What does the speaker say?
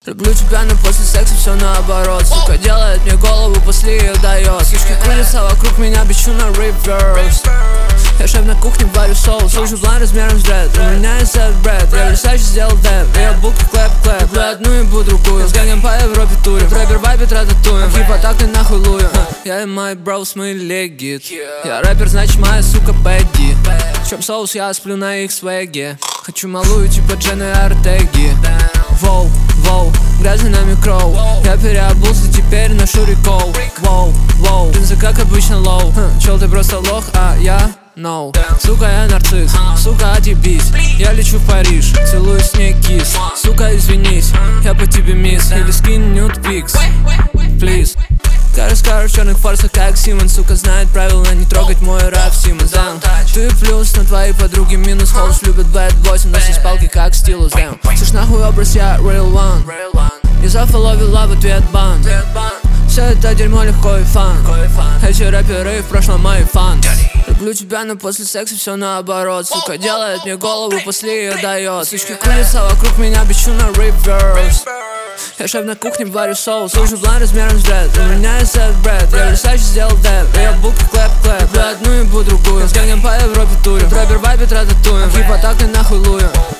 Люблю тебя, но после секса все наоборот. Сука делает мне голову, после ее дает. Фишки крутятся вокруг меня, бичу на реверс. Я шеф на кухне, варю соус. Слышу план размером с дред. У меня есть этот бред. Я версачи сделал дэп. Я булки клэп-клэп. Люблю одну и буду другую. С гангом по Европе турим. В рэпер вайбе трататуем. Хипа так ты нахуй луем. Я и мой броус, мы легит. Я рэпер, значит моя сука Бэдди. В чем соус, я сплю на их свеге. Хочу малую типа Джены Артеги. Воу, воу, грязный на микроу. Я переобулся, теперь ношу рекол. Воу, воу, бензы как обычно лоу. Чел, ты просто лох, а я no. Сука, я нарцисс, сука, отъебись. Я лечу в Париж, целуюсь с ней кис. Сука, извинись, я по тебе мисс. Или скинь нюд пикс, please. Скажешь в черных форсах, как Симон. Сука знает правила, не трогать мой рэп, Симон. Ты плюс, на твои подруги минус. Холс любит Bad 8, носить палки, как стилус. Слышь, нахуй образ, я real one. Не зафоловила в ответ бан. Все это дерьмо легко и фан. Эти рэперы в прошлом мои фан. Люблю тебя, но после секса все наоборот. Сука делает мне голову, после ее дает. Сучки крутятся вокруг меня, бичу на реверс. Я шеф на кухне, варю соус. Слышу план размером с дред. У меня есть этот бред. Я версачи сделал дэп. Я булки клэп-клэп. Люблю одну и буду другую. С гангом по Европе турим. В рэпер вайбе трататуем. Хипа так ты нахуй луем.